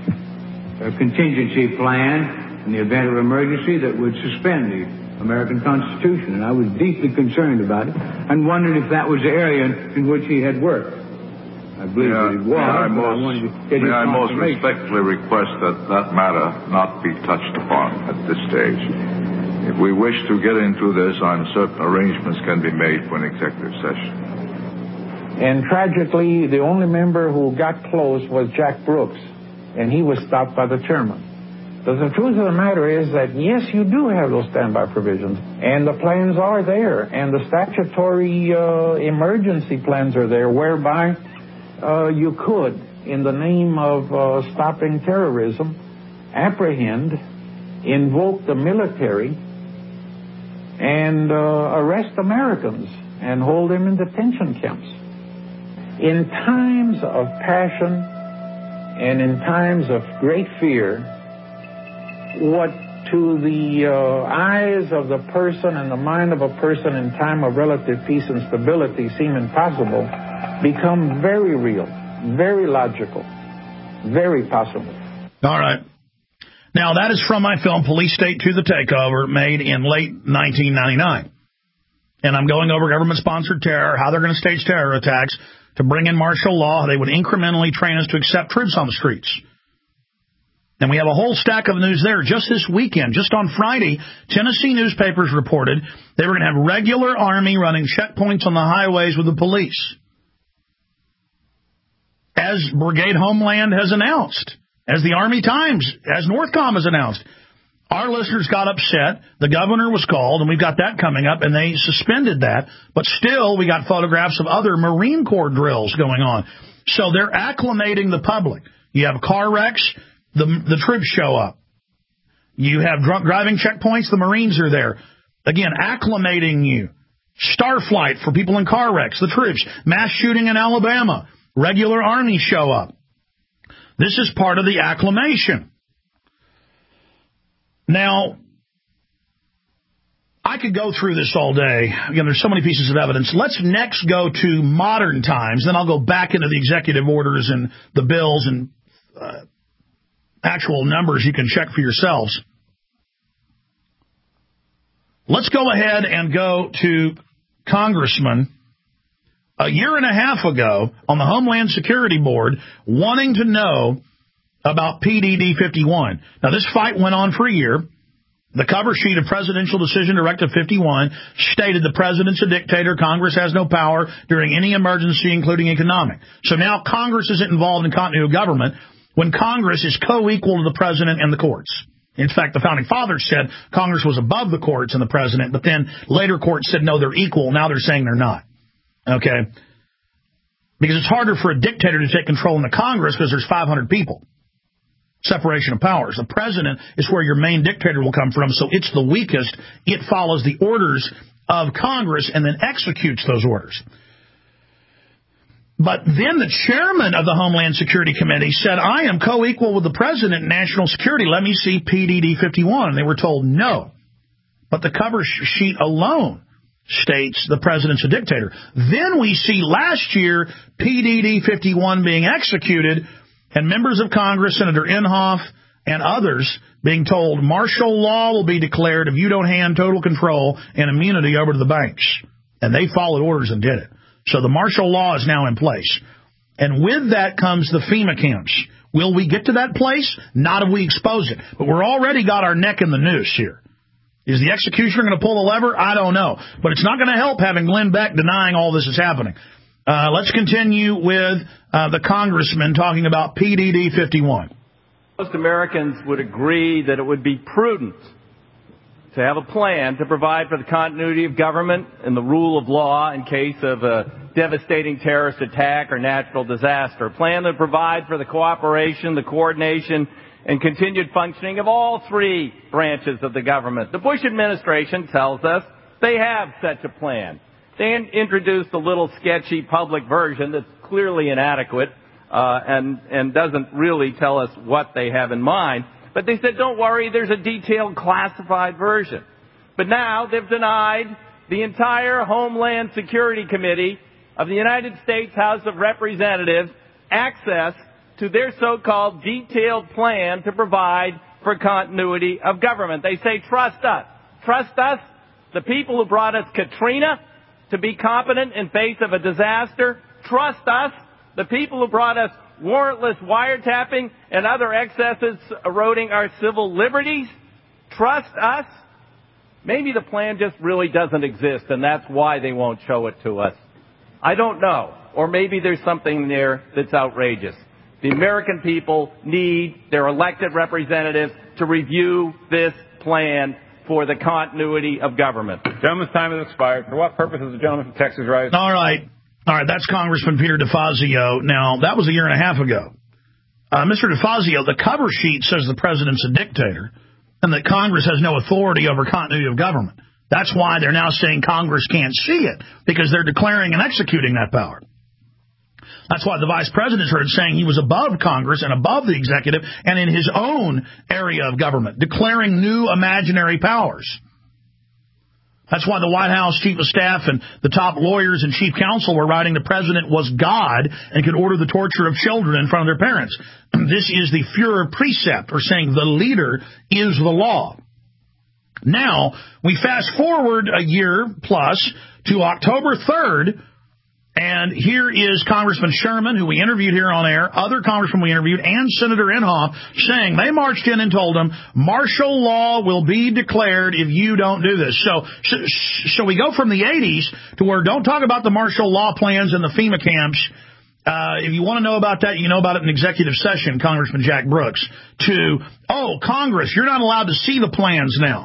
a contingency plan in the event of emergency that would suspend the American Constitution. And I was deeply concerned about it and wondered if that was the area in which he had worked. I believe yeah, that it was, I, but most, I wanted to get may his I most confirmation. respectfully request that that matter not be touched upon at this stage. If we wish to get into this, I'm certain arrangements can be made for an executive session. And tragically, the only member who got close was Jack Brooks, and he was stopped by the chairman. But the truth of the matter is that, yes, you do have those standby provisions, and the plans are there, and the statutory uh, emergency plans are there, whereby uh, you could, in the name of uh, stopping terrorism, apprehend, invoke the military, and uh, arrest Americans and hold them in detention camps. In times of passion and in times of great fear, what to the uh, eyes of the person and the mind of a person in time of relative peace and stability seem impossible become very real, very logical, very possible. All right. Now, that is from my film, Police State to the Takeover, made in late nineteen ninety-nine. And I'm going over government-sponsored terror, how they're going to stage terror attacks to bring in martial law. They would incrementally train us to accept troops on the streets. And we have a whole stack of news there just this weekend. Just on Friday, Tennessee newspapers reported they were going to have regular Army running checkpoints on the highways with the police, as Brigade Homeland has announced, as the Army Times, as Northcom has announced. Our listeners got upset. The governor was called, and we've got that coming up, and they suspended that. But still, we got photographs of other Marine Corps drills going on. So they're acclimating the public. You have car wrecks. The, the troops show up. You have drunk driving checkpoints. The Marines are there. Again, acclimating you. Starflight for people in car wrecks. The troops. Mass shooting in Alabama. Regular Army show up. This is part of the acclimation. Now, I could go through this all day. Again, there's so many pieces of evidence. Let's next go to modern times. Then I'll go back into the executive orders and the bills and uh, actual numbers you can check for yourselves. Let's go ahead and go to Congressman a year and a half ago on the Homeland Security Board wanting to know about P D D fifty-one. Now, this fight went on for a year. The cover sheet of Presidential Decision Directive fifty-one stated the president's a dictator. Congress has no power during any emergency, including economic. So now Congress isn't involved in continuity of government when Congress is co-equal to the president and the courts. In fact, the Founding Fathers said Congress was above the courts and the president, but then later courts said, no, they're equal. Now they're saying they're not. Okay? Because it's harder for a dictator to take control in the Congress because there's five hundred people. Separation of powers. The president is where your main dictator will come from, so it's the weakest. It follows the orders of Congress and then executes those orders. But then the chairman of the Homeland Security Committee said, I am co-equal with the president in national security. Let me see P D D fifty-one. And they were told no. But the cover sheet alone states the president's a dictator. Then we see last year P D D fifty-one being executed and members of Congress, Senator Inhofe and others, being told martial law will be declared if you don't hand total control and immunity over to the banks. And they followed orders and did it. So the martial law is now in place. And with that comes the FEMA camps. Will we get to that place? Not if we expose it. But we're already got our neck in the noose here. Is the executioner going to pull the lever? I don't know. But it's not going to help having Glenn Beck denying all this is happening. Uh, let's continue with uh, the congressman talking about P D D fifty-one. Most Americans would agree that it would be prudent to have a plan to provide for the continuity of government and the rule of law in case of a devastating terrorist attack or natural disaster. A plan that provide for the cooperation, the coordination, and continued functioning of all three branches of the government. The Bush administration tells us they have such a plan. They introduced a little sketchy public version that's clearly inadequate uh, and, and doesn't really tell us what they have in mind. But they said, don't worry, there's a detailed classified version. But now they've denied the entire Homeland Security Committee of the United States House of Representatives access to their so-called detailed plan to provide for continuity of government. They say, trust us. Trust us, the people who brought us Katrina, to be competent in face of a disaster. Trust us, the people who brought us warrantless wiretapping and other excesses eroding our civil liberties. Trust us. Maybe the plan just really doesn't exist, and that's why they won't show it to us. I don't know. Or maybe there's something there that's outrageous. The American people need their elected representatives to review this plan for the continuity of government. Gentleman's time has expired. For what purpose is the gentleman from Texas rise? All right. All right, that's Congressman Peter DeFazio. Now, that was a year and a half ago. Uh, Mister DeFazio, the cover sheet says the president's a dictator and that Congress has no authority over continuity of government. That's why they're now saying Congress can't see it, because they're declaring and executing that power. That's why the vice president started saying he was above Congress and above the executive and in his own area of government, declaring new imaginary powers. That's why the White House chief of staff and the top lawyers and chief counsel were writing the president was God and could order the torture of children in front of their parents. This is the Führer precept, or saying the leader is the law. Now, we fast forward a year plus to October third, and here is Congressman Sherman, who we interviewed here on air, other congressmen we interviewed, and Senator Inhofe, saying they marched in and told them martial law will be declared if you don't do this. So, so we go from the eighties to where don't talk about the martial law plans and the FEMA camps. Uh, if you want to know about that, you know about it in executive session, Congressman Jack Brooks, to, oh, Congress, you're not allowed to see the plans now.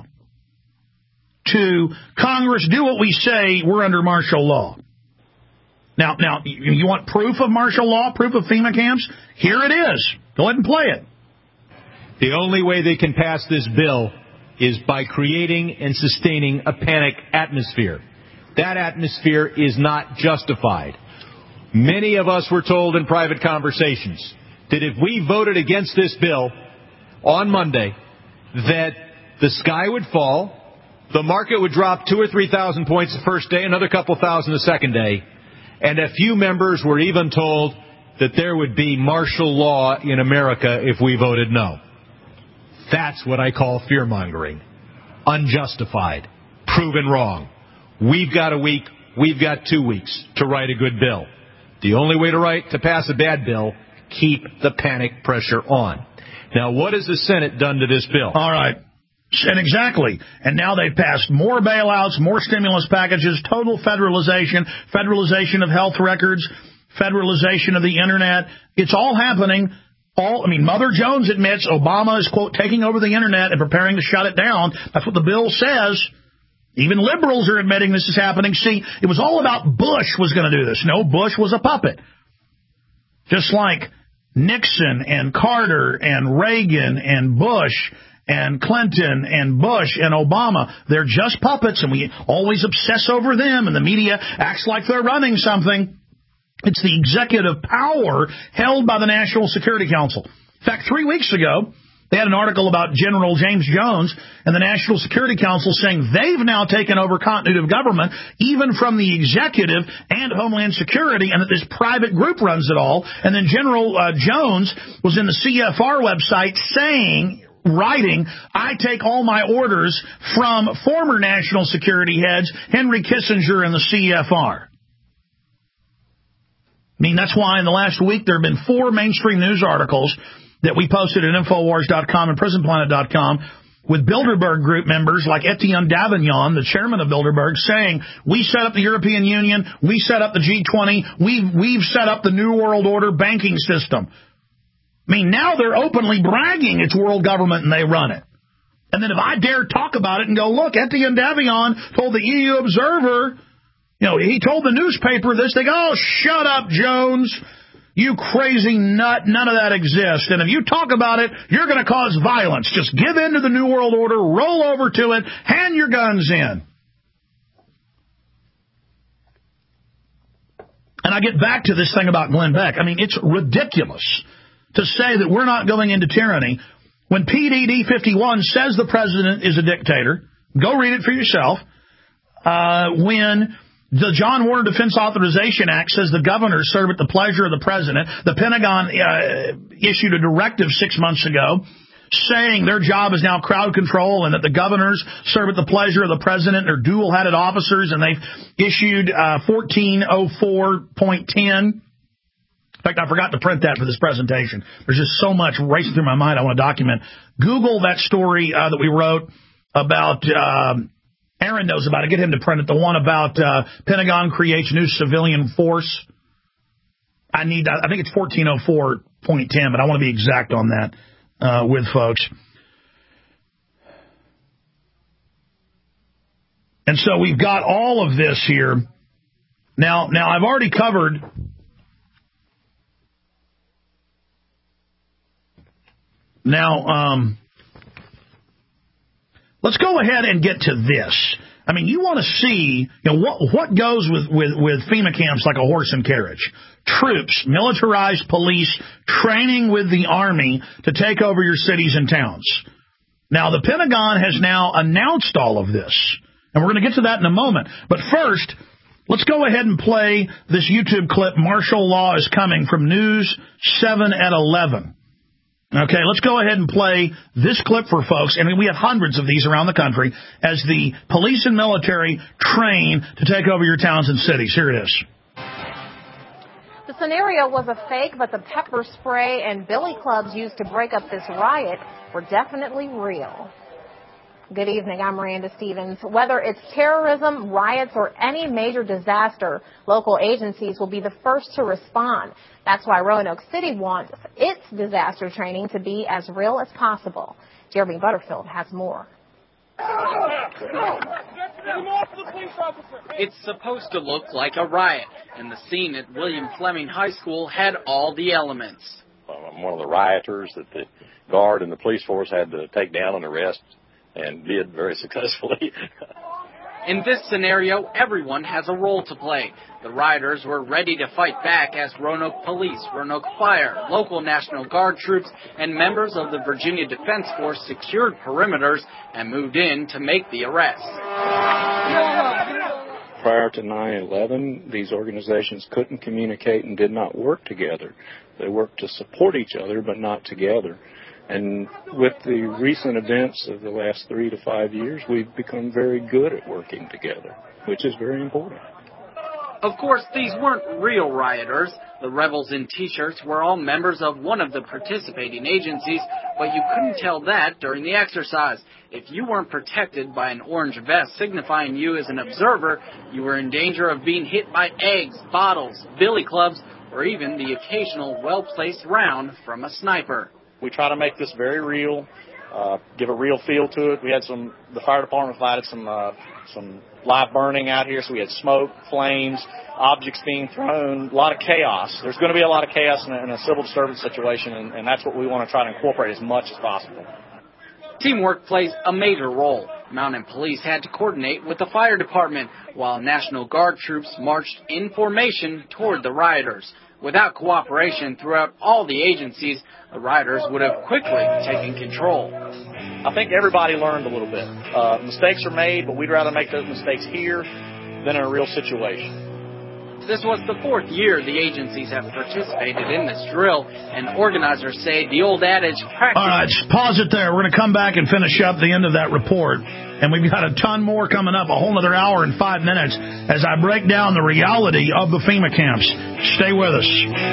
To, Congress, do what we say, we're under martial law. Now, now, you want proof of martial law, proof of FEMA camps? Here it is. Go ahead and play it. The only way they can pass this bill is by creating and sustaining a panic atmosphere. That atmosphere is not justified. Many of us were told in private conversations that if we voted against this bill on Monday, that the sky would fall, the market would drop two or three thousand points the first day, another couple thousand the second day, and a few members were even told that there would be martial law in America if we voted no. That's what I call fear-mongering. Unjustified. Proven wrong. We've got a week. we've got two weeks to write a good bill. The only way to write to pass a bad bill, keep the panic pressure on. Now, what has the Senate done to this bill? All right. And exactly. And now they've passed more bailouts, more stimulus packages, total federalization, federalization of health records, federalization of the Internet. It's all happening. All, I mean, Mother Jones admits Obama is, quote, taking over the Internet and preparing to shut it down. That's what the bill says. Even liberals are admitting this is happening. See, it was all about Bush was going to do this. No, Bush was a puppet. Just like Nixon and Carter and Reagan and Bush and Clinton and Bush and Obama, they're just puppets, and we always obsess over them, and the media acts like they're running something. It's the executive power held by the National Security Council. In fact, three weeks ago, they had an article about General James Jones and the National Security Council saying they've now taken over continuity of government, even from the executive and Homeland Security, and that this private group runs it all. And then General uh, Jones was in the C F R website saying, writing, I take all my orders from former national security heads, Henry Kissinger and the C F R. I mean, that's why in the last week there have been four mainstream news articles that we posted at Infowars dot com and Prison Planet dot com with Bilderberg Group members like Etienne Davignon, the chairman of Bilderberg, saying, we set up the European Union, we set up the G twenty, we've, we've set up the New World Order banking system. I mean, now they're openly bragging it's world government and they run it. And then if I dare talk about it and go, look, Etienne Davignon told the E U Observer, you know, he told the newspaper this, they go, oh, shut up, Jones. You crazy nut, none of that exists. And if you talk about it, you're going to cause violence. Just give in to the New World Order, roll over to it, hand your guns in. And I get back to this thing about Glenn Beck. I mean, it's ridiculous to say that we're not going into tyranny when P D D fifty-one says the president is a dictator. Go read it for yourself. Uh, when the John Warner Defense Authorization Act says the governors serve at the pleasure of the president. The Pentagon uh, issued a directive six months ago saying their job is now crowd control and that the governors serve at the pleasure of the president. They're dual-headed officers, and they've issued uh, fourteen oh four point ten. In fact, I forgot to print that for this presentation. There's just so much racing through my mind I want to document. Google that story uh, that we wrote about... Uh, Aaron knows about it. Get him to print it. The one about uh, Pentagon creates new civilian force. I need. I think it's fourteen oh four point ten, but I want to be exact on that uh, with folks. And so we've got all of this here. Now, now I've already covered. Now, um. Let's go ahead and get to this. I mean, you want to see, you know, what what goes with, with, with FEMA camps like a horse and carriage. Troops, militarized police, training with the Army to take over your cities and towns. Now, the Pentagon has now announced all of this, and we're going to get to that in a moment. But first, let's go ahead and play this YouTube clip, Martial Law is Coming, from News seven at eleven. Okay, let's go ahead and play this clip for folks, and we have hundreds of these around the country, as the police and military train to take over your towns and cities. Here it is. The scenario was a fake, but the pepper spray and billy clubs used to break up this riot were definitely real. Good evening, I'm Miranda Stevens. Whether it's terrorism, riots, or any major disaster, local agencies will be the first to respond. That's why Roanoke City wants its disaster training to be as real as possible. Jeremy Butterfield has more. It's supposed to look like a riot, and the scene at William Fleming High School had all the elements. I'm one of the rioters that the guard and the police force had to take down and arrest, and did very successfully. In this scenario, everyone has a role to play. The rioters were ready to fight back as Roanoke Police, Roanoke Fire, local National Guard troops, and members of the Virginia Defense Force secured perimeters and moved in to make the arrests. Prior to nine eleven, these organizations couldn't communicate and did not work together. They worked to support each other, but not together. And with the recent events of the last three to five years, we've become very good at working together, which is very important. Of course, these weren't real rioters. The rebels in T-shirts were all members of one of the participating agencies, but you couldn't tell that during the exercise. If you weren't protected by an orange vest signifying you as an observer, you were in danger of being hit by eggs, bottles, billy clubs, or even the occasional well-placed round from a sniper. We try to make this very real, uh, give a real feel to it. We had some, the fire department provided some, uh, some live burning out here, so we had smoke, flames, objects being thrown, a lot of chaos. There's going to be a lot of chaos in a, in a civil disturbance situation, and, and that's what we want to try to incorporate as much as possible. Teamwork plays a major role. Mountain Police had to coordinate with the fire department, while National Guard troops marched in formation toward the rioters. Without cooperation throughout all the agencies, the rioters would have quickly taken control. I think everybody learned a little bit. Uh, mistakes are made, but we'd rather make those mistakes here than in a real situation. This was the fourth year the agencies have participated in this drill, and organizers say the old adage... Practice- All right, just pause it there. We're going to come back and finish up the end of that report. And we've got a ton more coming up, a whole other hour and five minutes, as I break down the reality of the FEMA camps. Stay with us.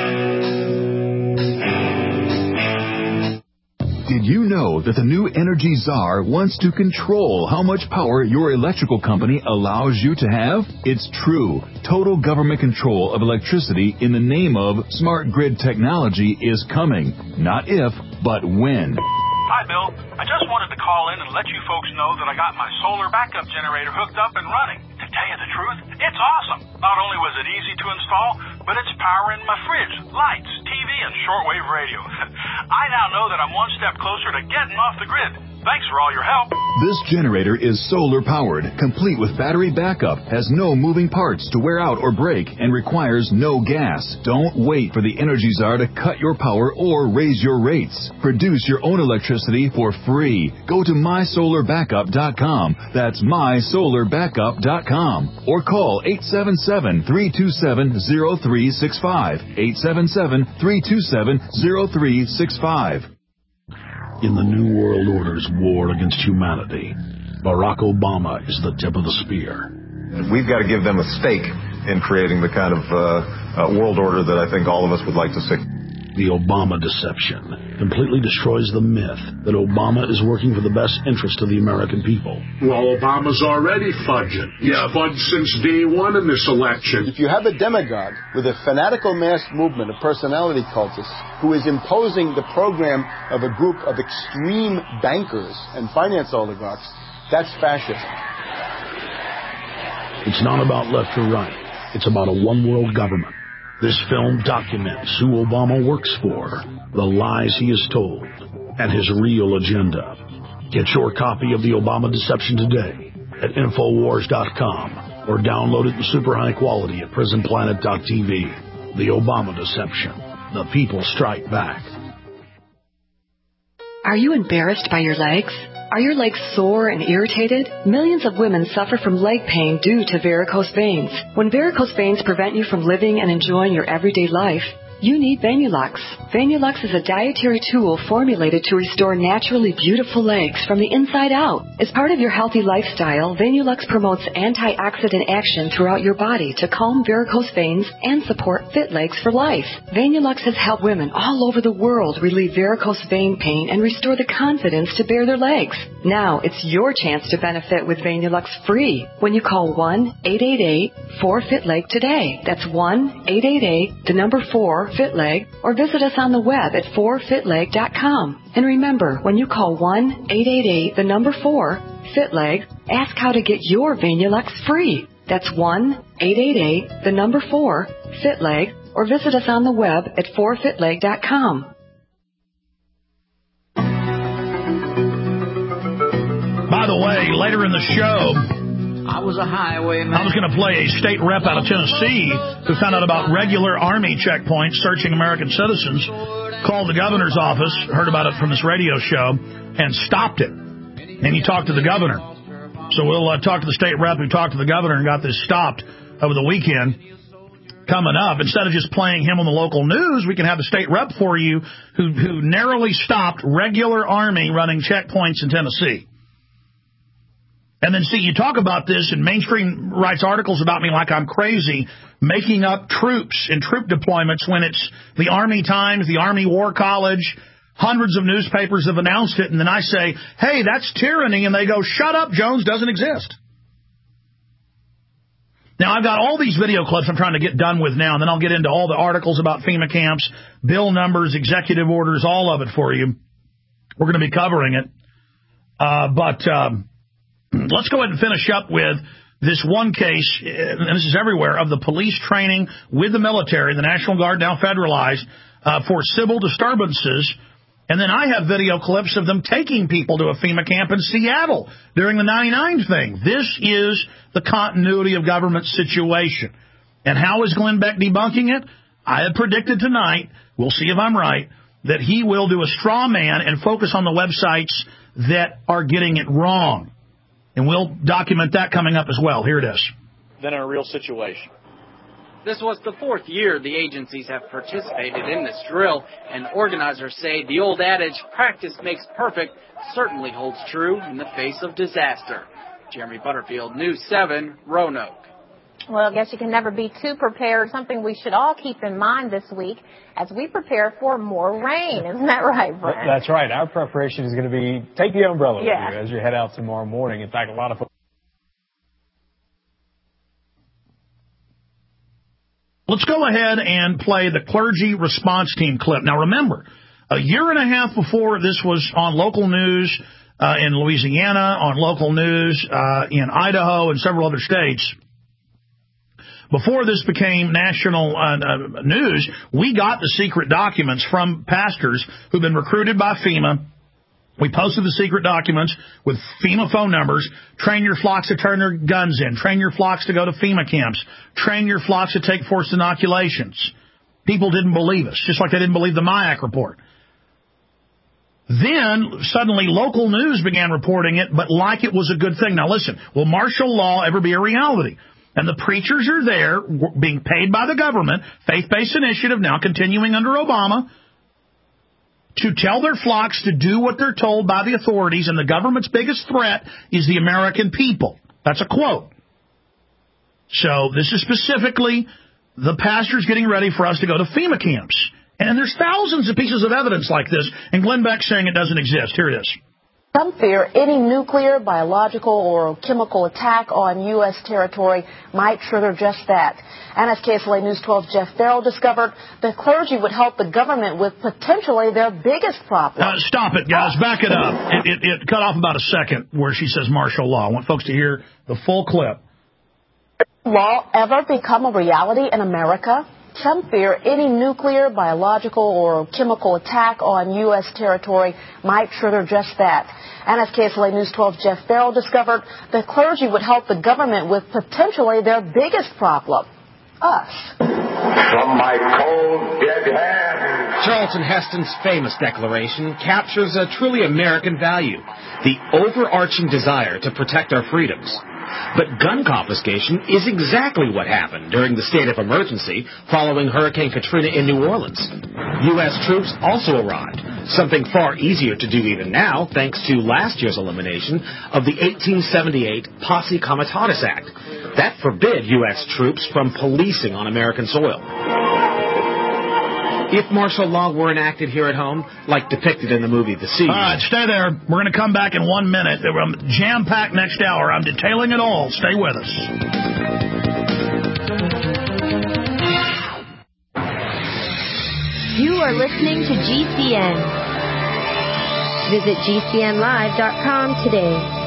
Did you know that the new Energy Czar wants to control how much power your electrical company allows you to have? It's true. Total government control of electricity in the name of smart grid technology is coming. Not if, but when. Hi, Bill. I just wanted to call in and let you folks know that I got my solar backup generator hooked up and running. To tell you the truth, it's awesome. Not only was it easy to install, but it's powering my fridge, lights, T V, and shortwave radio. I now know that I'm one step closer to getting off the grid. Thanks for all your help. This generator is solar-powered, complete with battery backup, has no moving parts to wear out or break, and requires no gas. Don't wait for the Energy Czar to cut your power or raise your rates. Produce your own electricity for free. Go to my solar backup dot com. That's my solar backup dot com. Or call eight seven seven, three two seven, zero three six five. eight seven seven, three two seven, zero three six five. In the New World Order's war against humanity, Barack Obama is the tip of the spear. We've got to give them a stake in creating the kind of uh, uh, world order that I think all of us would like to see. The Obama deception completely destroys the myth that Obama is working for the best interest of the American people. Well, Obama's already fudging. He's yeah. fudged since day one in this election. If you have a demagogue with a fanatical mass movement of personality cultists who is imposing the program of a group of extreme bankers and finance oligarchs, that's fascism. It's not about left or right. It's about a one-world government. This film documents who Obama works for, the lies he has told, and his real agenda. Get your copy of The Obama Deception today at Infowars dot com or download it in super high quality at Prison Planet dot T V. The Obama Deception. The people strike back. Are you embarrassed by your legs? Are your legs sore and irritated? Millions of women suffer from leg pain due to varicose veins. When varicose veins prevent you from living and enjoying your everyday life, you need Venulux. Venulux is a dietary tool formulated to restore naturally beautiful legs from the inside out. As part of your healthy lifestyle, Venulux promotes antioxidant action throughout your body to calm varicose veins and support fit legs for life. Venulux has helped women all over the world relieve varicose vein pain and restore the confidence to bare their legs. Now it's your chance to benefit with Venulux free when you call one eight eight eight, four fit leg today. That's one eight eight eight, the number four, fit leg, or visit us on the web at four fit leg dot com. And remember, when you call one eight eight eight, the number four, fit leg, ask how to get your Venulux free. That's one eight eight eight, the number four, fit leg, or visit us on the web at four fit leg dot com. By the way, later in the show, I was a highwayman. I was going to play a state rep out of Tennessee who found out about regular Army checkpoints searching American citizens, called the governor's office, heard about it from this radio show, and stopped it. And he talked to the governor. So we'll uh, talk to the state rep who talked to the governor and got this stopped over the weekend. Coming up, instead of just playing him on the local news, we can have the state rep for you who, who narrowly stopped regular Army running checkpoints in Tennessee. And then, see, you talk about this, and mainstream writes articles about me like I'm crazy, making up troops and troop deployments when it's the Army Times, the Army War College, hundreds of newspapers have announced it, and then I say, hey, that's tyranny, and they go, shut up, Jones, doesn't exist. Now, I've got all these video clips I'm trying to get done with now, and then I'll get into all the articles about FEMA camps, bill numbers, executive orders, all of it for you. We're going to be covering it. Uh, but... Um, Let's go ahead and finish up with this one case, and this is everywhere, of the police training with the military, the National Guard now federalized, uh, for civil disturbances. And then I have video clips of them taking people to a FEMA camp in Seattle during the ninety-nine thing. This is the continuity of government situation. And how is Glenn Beck debunking it? I had predicted tonight, we'll see if I'm right, that he will do a straw man and focus on the websites that are getting it wrong. And we'll document that coming up as well. Here it is. Then in a real situation. This was the fourth year the agencies have participated in this drill, and organizers say the old adage, practice makes perfect, certainly holds true in the face of disaster. Jeremy Butterfield, News seven, Roanoke. Well, I guess you can never be too prepared, something we should all keep in mind this week as we prepare for more rain. Isn't that right, Brent? That's right. Our preparation is going to be take the umbrella yeah. with you as you head out tomorrow morning. In fact, a lot of folks. Let's go ahead and play the clergy response team clip. Now, remember, a year and a half before this was on local news uh, in Louisiana, on local news uh, in Idaho and several other states. Before this became national uh, uh, news, we got the secret documents from pastors who've been recruited by FEMA. We posted the secret documents with FEMA phone numbers. Train your flocks to turn their guns in. Train your flocks to go to FEMA camps. Train your flocks to take forced inoculations. People didn't believe us, just like they didn't believe the MIAC report. Then, suddenly, local news began reporting it, but like it was a good thing. Now, listen, will martial law ever be a reality? And the preachers are there, being paid by the government, faith-based initiative, now continuing under Obama, to tell their flocks to do what they're told by the authorities, and the government's biggest threat is the American people. That's a quote. So this is specifically the pastors getting ready for us to go to FEMA camps. And there's thousands of pieces of evidence like this, and Glenn Beck saying it doesn't exist. Here it is. Some fear any nuclear, biological, or chemical attack on U S territory might trigger just that. And as K S L A News twelve Jeff Farrell discovered, the clergy would help the government with potentially their biggest problem. Uh, stop it, guys. Back it up. It, it, it cut off about a second where she says martial law. I want folks to hear the full clip. Law ever become a reality in America? Some fear any nuclear, biological, or chemical attack on U S territory might trigger just that. And as K S L A News twelve Jeff Farrell discovered, the clergy would help the government with potentially their biggest problem, us. From my cold, dead hand. Charlton Heston's famous declaration captures a truly American value, the overarching desire to protect our freedoms. But gun confiscation is exactly what happened during the state of emergency following Hurricane Katrina in New Orleans. U S troops also arrived, something far easier to do even now thanks to last year's elimination of the eighteen seventy-eight Posse Comitatus Act. That forbid U S troops from policing on American soil. If martial law were enacted here at home, like depicted in the movie The Siege... All right, stay there. We're going to come back in one minute. We're jam-packed next hour. I'm detailing it all. Stay with us. You are listening to G C N. Visit G C N live dot com today.